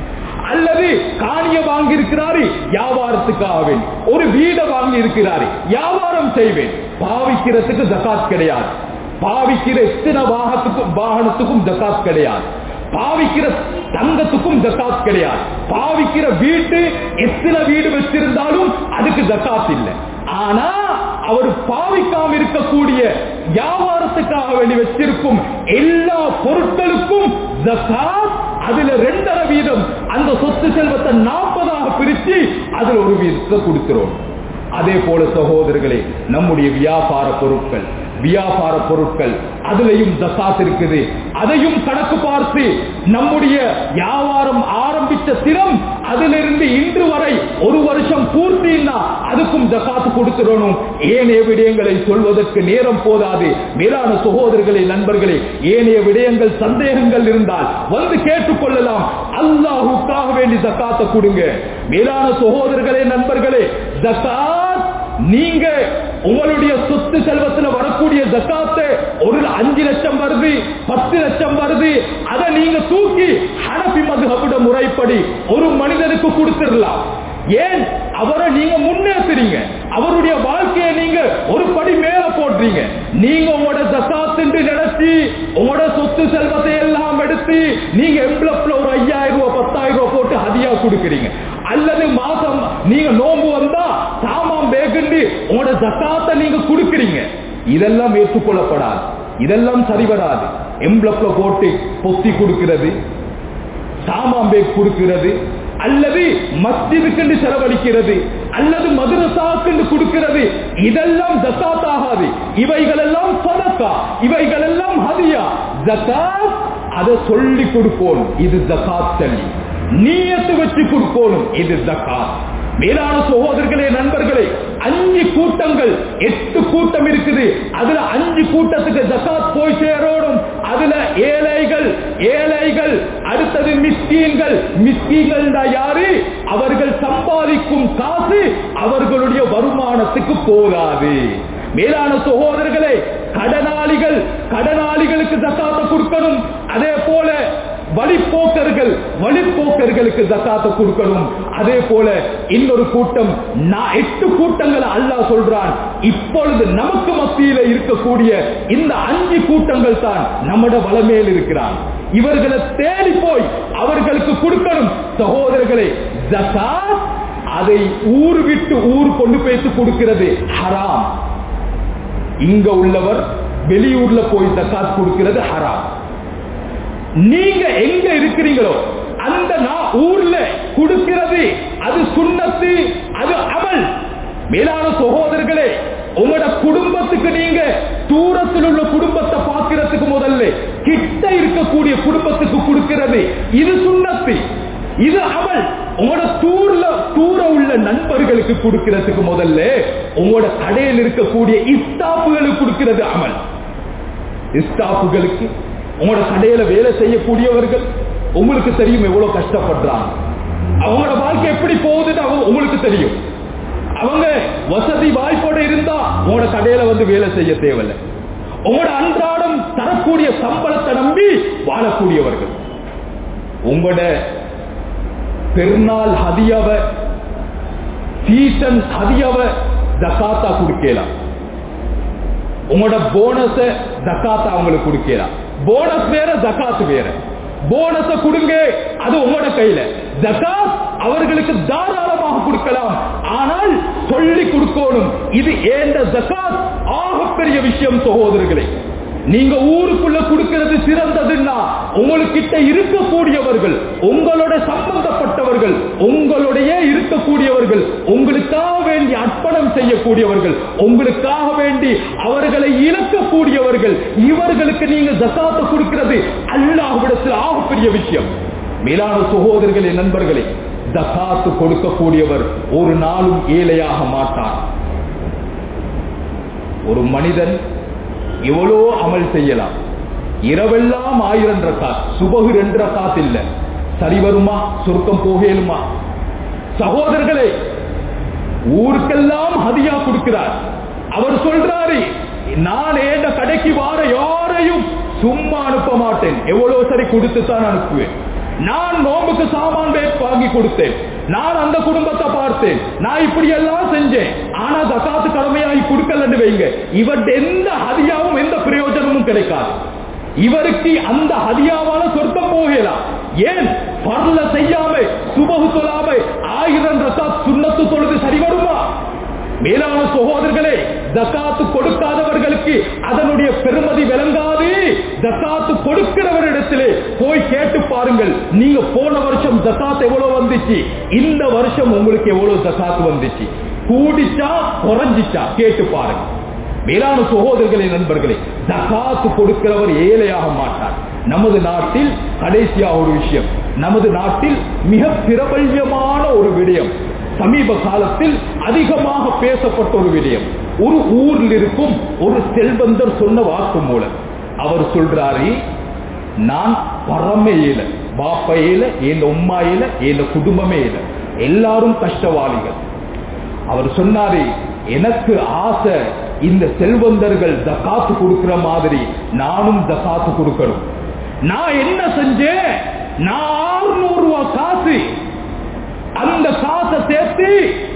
அல்லது காணிய வாங்கி இருக்கிறாரு வியாபாரத்துக்காகவே, ஒரு வீடை வாங்கி இருக்கிறாரு வியாபாரம் செய்வேன். பாவிக்கிறதுக்கு ஜகாத் கிடையாது, பாவிக்கிற எத்தனை வாகனத்துக்கும் வாகனத்துக்கும் ஜகாத் கிடையாது, பாவிக்கிற தங்கத்துக்கும் ஜகாத் கிடையாது, பாவிக்கிற வீட்டு எத்தனை வீடு வச்சிருந்தாலும் அதுக்கு ஜகாத் இல்லை. ஆனா அவர் பாவிக்காம இருக்கக்கூடிய வியாபாரத்துக்காக வேண்டி வச்சிருக்கும் எல்லா பொருட்களுக்கும் ஜகாத், அதுல ரெண்டரை வீதம் அந்த சொத்து செல்வத்தை நாற்பதாக பிரிச்சு அதுல ஒரு வீதத்தை கொடுக்கிறோம். அதே போல சகோதரர்களே, நம்முடைய வியாபார பொருட்கள், வியாபார பொருட்கள் அதுலயும் ஜகாத் இருக்குது. அதையும் கணக்கு பார்த்து நம்முடைய வியாபாரம் ஆரம்பித்த தினம் அதிலிருந்து இன்று வரை ஒரு வருஷம் பூர்த்தினா அதுக்கும் ஜகாத் கொடுத்துடணும். ஏனைய விடயங்களை சொல்வதற்கு நேரம் போதாது. மேலான சகோதரர்களே, நண்பர்களே, ஏனைய விடயங்கள் சந்தேகங்கள் இருந்தால் வந்து கேட்டுக்கொள்ளலாம். அல்லாஹ்வுக்காக வேண்டி ஜகாத்தை கொடுங்க. மேலான சகோதரர்களே, நண்பர்களே, ஜகாத் நீங்க உங்களுடைய சொத்து செல்வத்தில் வரக்கூடிய ஜகாத்தை ஒரு அஞ்சு லட்சம் வருது, பத்து லட்சம் வருது, அதை நீங்க தூக்கி ஹனஃபி மத்ஹபுட முறைப்படி ஒரு மனிதனுக்கு கொடுத்துடலாம். ஏன்? அவரை நீங்க முன்னேற்றுறீங்க, அவருடைய வாழ்க்கையை நீங்க ஒரு படி மேல போடுறீங்க. நீங்க உங்களோட ஜகாத் என்று நினைச்சு உங்களோட சொத்து செல்வத்தை எல்லாம் எடுத்து நீங்க எம்பளப்ல ஒரு ஐயாயிரம் ரூபாய் பத்தாயிரம் ரூபாய் போட்டு ஹதியா கொடுக்கிறீங்க. அல்லது மாசம் நீங்க நோம்பு வந்தா சாமான் பேகுண்டு உங்களோட ஜகாத்தை நீங்க கொடுக்கிறீங்க. இதெல்லாம் ஏற்றுக்கொள்ளப்படாது, இதெல்லாம் சரிவராது. எம்பளப்ல போட்டு பொத்தி கொடுக்கிறது, சாமான் பேக் கொடுக்கிறது, அல்லது மஸ்ஜிதுக்கு செலவழிக்கிறது, அல்லது மதரசாக்கு கொடுக்கிறது, இதெல்லாம் ஜகாத் ஆகாது. இவைகள் எல்லாம் சதகா, இவைகள் எல்லாம் ஹதியா. ஜகாத் அதை சொல்லி கொடுப்போம், இது ஜகாத் சொல்லி நியத்து வச்சு கொடுப்போம், இது ஜகாத். மேலான சகோதரர்களே, நண்பர்களே, அஞ்சு கூட்டங்கள் எட்டு கூட்டம் இருக்குது. அதுல அஞ்சு கூட்டத்துக்கு ஜகாத் போய் சேரணும். அதுல ஏழைகள், ஏழைகள் அடுத்தது மிஸ்கீன்கள். மிஸ்கீன்கள் யாரு? அவர்கள் சம்பாதிக்கும் காசு அவர்களுடைய வருமானத்துக்கு போதாது. மேலான சகோதரர்களே, கடனாளிகள், கடனாளிகளுக்கு ஜகாத்தை கொடுக்கணும். அதே போல வழிப்போக்கர்கள், வழிப்போக்கர்களுக்கு ஜகாத்தை கொடுக்கணும். அதே போல இன்னொரு கூட்டம், எட்டு கூட்டங்கள் அல்லாஹ் சொல்றான். இப்பொழுது நமக்கு மத்தியில இருக்கக்கூடிய இந்த அஞ்சு கூட்டங்கள் தான் நம்முடைய வளமேல் இருக்கிறான். இவர்களை தேடி போய் அவர்களுக்கு கொடுக்கணும். சகோதரர்களே, ஜகாத் அதை ஊர் விட்டு ஊர் கொண்டு போய்த்து கொடுக்கிறது ஹராம். இங்க உள்ளவர் வெளியூர்ல போய் ஜகாத் கொடுக்கிறது ஹராம். நீங்க எங்க இருக்கிறீங்களோ அந்த ஊர்ல கொடுக்கிறது அது சுன்னத்து, அது அமல். மேலான சகோதரர்களே, உங்களோட குடும்பத்துக்கு நீங்க தூரத்தில் உள்ள குடும்பத்தை பார்க்கிறதுக்கு முதல்ல கிட்ட இருக்கக்கூடிய குடும்பத்துக்கு கொடுக்கிறது இது சுன்னத்து, இது அமல். உங்களோட தூர்ல தூர உள்ள நண்பர்களுக்கு கொடுக்கிறதுக்கு முதல்ல உங்களோட கடையில் இருக்கக்கூடிய இஸ்தாப்புகளுக்கு கொடுக்கிறது அமல். இஸ்தாப்புகளுக்கு, உங்களோட கடையில வேலை செய்யக்கூடியவர்கள், உங்களுக்கு தெரியும் எவ்வளவு கஷ்டப்படுறாங்க, அவங்களோட வாழ்க்கை எப்படி போகுதுன்னு உங்களுக்கு தெரியும். அவங்க வசதி வாய்ப்போட இருந்தா உங்களோட கடையில வந்து வேலை செய்ய தேவையில்லை. உங்களோட அன்றாடம் தரக்கூடிய சம்பளத்தை நம்பி வாழக்கூடியவர்கள், உங்களோட பெருநாள் ஹதியாவ, சீசன் ஹதியாவ ஜகாத்தா கொடுக்கலாம். உங்களோட போனஸ ஜகாத்தா அவங்களுக்கு கொடுக்கலாம். போனஸ் வேற, ஜகாத் வேற. போனஸ கொடுங்க, அது உங்களோட கையில. ஜகாத் அவர்களுக்கு தாராளமாக கொடுக்கலாம், ஆனால் சொல்லி கொடுக்கணும். இது ஏண்ட ஜகாத் ஆகப்பெரிய விஷயம் சகோதரர்களே. நீங்க ஊருக்குள்ள கொடுக்கிறது சிறந்ததுன்னா உங்களுக்கிட்ட இருக்கக்கூடியவர்கள், உங்களோட சம்பந்தப்பட்டவர்கள், உங்களுடைய இருக்கக்கூடியவர்கள், உங்களுக்காக வேண்டி அர்ப்பணம் செய்யக்கூடியவர்கள், உங்களுக்காக வேண்டி அவர்களை இழக்கக்கூடியவர்கள், இவர்களுக்கு நீங்க ஜகாத்தை கொடுக்கிறது அல்லாஹ்விடத்தில் ஆகப்பெரிய விஷயம். மேலான சகோதரர்களே, நண்பர்களே, ஜகாத்து கொடுக்கக்கூடியவர் ஒரு நாளும் ஏழையாக மாட்டார். ஒரு மனிதன் எவ்வளோ அமல் செய்யலாம், இரவெல்லாம் ஆயிரம் ரக்காத், சுபகு ரெண்டு ரக்காத் இல்ல, சரி வருமா? சொர்க்கம் போகலுமா? சகோதரர்களே, ஊருக்கெல்லாம் ஹதியா கொடுக்கிறார். அவர் சொல்றாரு, நான் ஏண்ட கடைக்கு வார யாரையும் சும்மா அனுப்ப மாட்டேன், எவ்வளவு சரி கொடுத்து தான் அனுப்புவேன். நான் நோம்புக்கு சாமான் வாங்கி கொடுத்தேன், நான் அந்த குடும்பத்தை பார்த்தேன், நான் இப்படி எல்லாம் செஞ்சேன், ஆனா ஜகாத்து கடமையாகி கொடுக்கலன்னு வைங்க, இவர்கிட்ட எந்த ஹதியாவும் எந்த பிரயோஜனமும் கிடைக்காது. இவருக்கு அந்த ஹதியாவால சொர்க்கம் போகலாம். ஏன்? பர்ல செய்யாம சுபஹு தொழாம ஆயிரம் ரக்காத் சுன்னத்து தொழுது சரி வருமா? மேலான சகோதரர்களே, ஜகாத்து கொடுக்காதவர்களுக்கு அதனுடைய பெருமதி விளங்காது. ஜகாத்து கொடுக்கிறவரிடத்திலே போய் கேட்டு பாருங்கள், நீங்க போன வருஷம் ஜகாத் எவ்வளவு வந்துச்சு, இந்த வருஷம் உங்களுக்கு எவ்வளவு ஜகாத் வந்துச்சு, கூடிச்சா குறைஞ்சிச்சா கேட்டு பாருங்க. மேலான சகோதரர்களே, நண்பர்களே, ஜகாத்து கொடுக்கிறவர் ஏழையாக மாட்டார். நமது நாட்டில் கடைசியாக ஒரு விஷயம், நமது நாட்டில் மிக பிரபல்யமான ஒரு விடயம், சமீப காலத்தில் அதிகமாக பேசப்பட்ட ஒரு விடயம். ஒரு ஊரில் இருக்கும் ஒரு செல்வந்தர் சொன்ன வாக்கு மூலம் அவர் சொல்றாரு, நான் பரமே ஏல, பாப்பா ஏல, என் உம்மா ஏல, என் குடும்பமே ஏல, எல்லாரும் கஷ்டவாளிகள். அவர் சொன்னாரு, எனக்கு ஆசை இந்த செல்வந்தர்கள் ஜகாத்து கொடுக்கிற மாதிரி நானும் ஜகாத்து கொடுக்கணும். நான் என்ன செஞ்சேன், நான் ஆறுநூறு ரூபாய் காசு, அந்த காசை சேர்த்து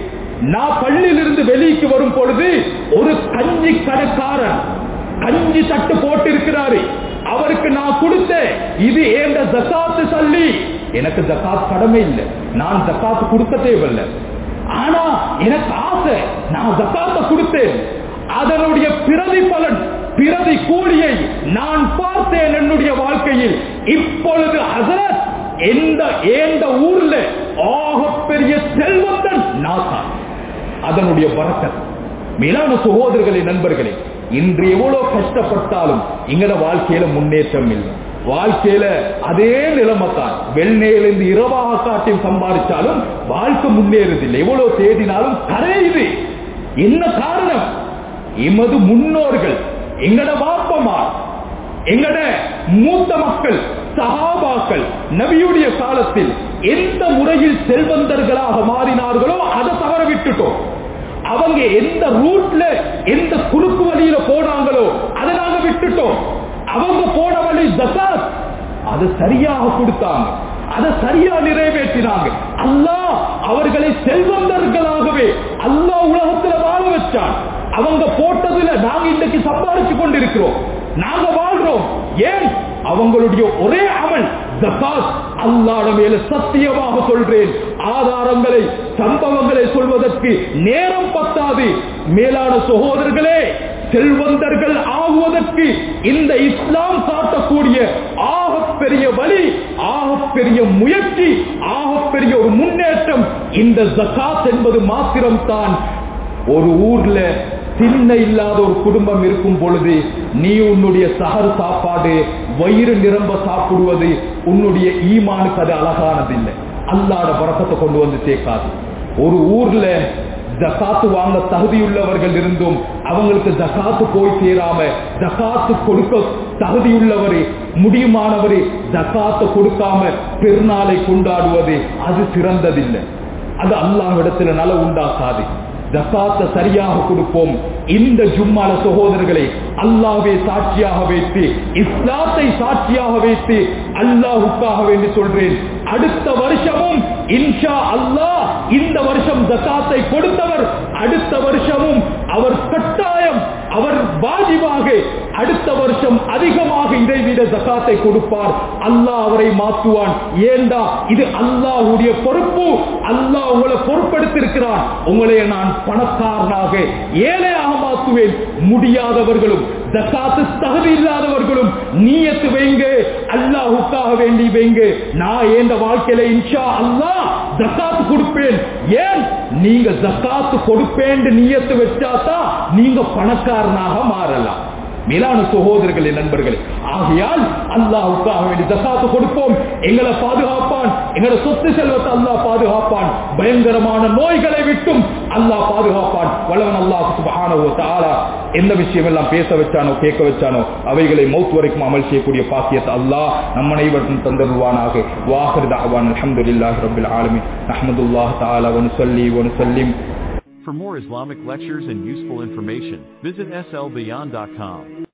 நான் பள்ளியிலிருந்து வெளிக்கு வரும் பொழுது ஒரு கஞ்சி கடைக்காரன் கஞ்சி தட்டு போட்டு இருக்கிறாரு, அவருக்கு நான் கொடுத்தேன், இது ஏண்ட ஜகாத்து சொல்லி. எனக்கு ஜகாத் கடமை இல்லை, நான் ஜகாத்து கொடுக்க தேவையில்லை, ஆனா எனக்கு ஆசை, நான் ஜகாத்தை கொடுத்தேன், அதனுடைய பிரதிபலன் பிரதி கூலியை நான் பார்த்தேன் என்னுடைய வாழ்க்கையில். இப்பொழுது ஹஸரத் எந்த ஏண்ட ஊர்ல ஆகப்பெரிய செல்வந்தன் நான் தான், அதனுடைய பரக்கத். மேலான சகோதரர்களே, நண்பர்களே, இன்று எவ்வளவு கஷ்டப்பட்டாலும் எங்கட வாழ்க்கையில முன்னேற்றம் இல்லை. வாழ்க்கையில அதே நிலைமைத்தான், வெள்ளையிலிருந்து இரவாக காட்டி சம்பாதிச்சாலும் வாழ்க்கை முன்னேறதில்லை, எவ்வளவு தேடினாலும் கரையுது. என்ன காரணம்? எமது முன்னோர்கள், எங்கட வாப்பமார், எங்கட மூத்த மக்கள், சஹாபாக்கள் நபியுடைய காலத்தில் எந்த முறையில் செல்வந்தர்களாக மாறினார்களோ அதை தவற விட்டுட்டோம். அவங்க எந்த ரூட்ல எந்த குறுக்கு வழியில போனாங்களோ அதை நாங்க விட்டுட்டோம். அவங்க போன வழி ஜகாத், அதை சரியாக கொடுத்தாங்க, அதை சரியா நிறைவேற்றினாங்க. அல்லாஹ் அவர்களை செல்வந்தர்களாகவே அல்லாஹ் உலகத்துல வாழ வச்சான். அவங்க போட்டதுல நாங்க இன்றைக்கு சம்பாதிச்சு கொண்டிருக்கிறோம், நாங்க வாழ்றோம். ஏன்? அவங்களுடைய ஒரே அமல் ஜகாத். அல்லாஹ் மேல சத்தியமாக சொல்றேன், ஆதாரங்களை சம்பவங்களை சொல்வதற்கு நேரம் பத்தாது. மேலான சகோதரர்களே, செல்வந்தர்கள் ஆகுவதற்கு இந்த இஸ்லாம் காட்டக்கூடிய ஆகப்பெரிய வழி, ஆகப்பெரிய முயற்சி, ஆகப்பெரிய ஒரு முன்னேற்றம் இந்த ஜகாத் என்பது மாத்திரம்தான். ஒரு ஊர்ல சின்ன இல்லாத ஒரு குடும்பம் இருக்கும் பொழுது நீ உன்னுடைய சஹர் சாப்பாடு வயிறு நிரம்ப சாப்பிடுவது உன்னுடைய ஈமானுக்கு அது அழகானதில்லை, அல்லாஹ்வோட பரக்கத்தை கொண்டு வந்து சேர்க்காது. ஒரு ஊர்ல ஜகாத்து வாங்க தகுதியுள்ளவர்கள் இருந்தும் அவங்களுக்கு ஜகாத்து போய் சேராம ஜகாத்து கொடுக்க தகுதியுள்ளவரு முடியுமானவரு ஜகாத்தை கொடுக்காம பெருநாளை கொண்டாடுவது அது சிறந்ததில்லை, அது அல்லாஹ்விடத்தில் நல உண்டாக்காது. ஜகாத்தை சரியாக கொடுப்போம். இந்த ஜும்மால சகோதரர்களை அல்லாஹ்வை சாட்சியாக வைத்து, இஸ்லாத்தை சாட்சியாக வைத்து அல்லாஹ்வுக்காக வேண்டி சொல்றேன், அடுத்த வருஷமும் இன்ஷா அல்லாஹ் இந்த வருஷம் ஜகாத்தை கொடுத்தவர் அடுத்த வருஷமும் அவர் கட்டாயம், அவர் வாஜிபாக அடுத்த வருஷம் அதிகமாக இதைவிட முறையில ஜகாத்தை கொடுப்பார், அல்லாஹ் அவரை மாற்றுவான். ஏண்டா இது அல்லாஹ்வுடைய பொறுப்பு. அல்லாஹ் உங்களை பொறுப்படுத்திருக்கிறான். உங்களை நான் பணக்காரனாக ஏழையாக மாற்றுவேன். முடியாதவர்களும் ஜகாத்து தகுதி இல்லாதவர்களும் நியத்து வைங்க, அல்லாஹ்வுக்காக வேண்டி வைங்க. நான் என் வாழ்க்கையில இன்ஷா அல்லாஹ் ஜகாத்து கொடுப்பேன். ஏன் நீங்க ஜகாத்து கொடுப்பேன் நியத்து வச்சாதான் நீங்க பணக்காரனாக மாறலாம். மேலான சகோதரர்களே, நண்பர்களே, ஆகையால் அல்லாஹ்வுக்காக வேண்டி ஜகாத்து கொடுப்போம். எங்களை பாதுகாப்பான், எங்களோட சொத்து செல்வத்தை அல்லாஹ் பாதுகாப்பான், பயங்கரமான நோய்களை விட்டும் அல்லாஹ் பாதுகாப்பான். வல்லவன் அல்லாஹ் சுப்ஹானஹு வ தஆலா எந்த விஷயம் எல்லாம் பேச வச்சானோ கேட்க வச்சானோ அவைகளை மௌத் வரைக்கும் அமல் செய்யக்கூடிய பாக்கியத்தை அல்லாஹ் நம் அனைவருக்கும் தந்தருவானாக. வாஹிர் தஅவானா அல்ஹம்துலில்லாஹி ரப்பில் ஆலமீன். நஹ்மதுல்லாஹ் தஆலா வ நுஸல்லி வ நுஸல்லிம். For more Islamic lectures and useful information, visit S L Bayan dot com.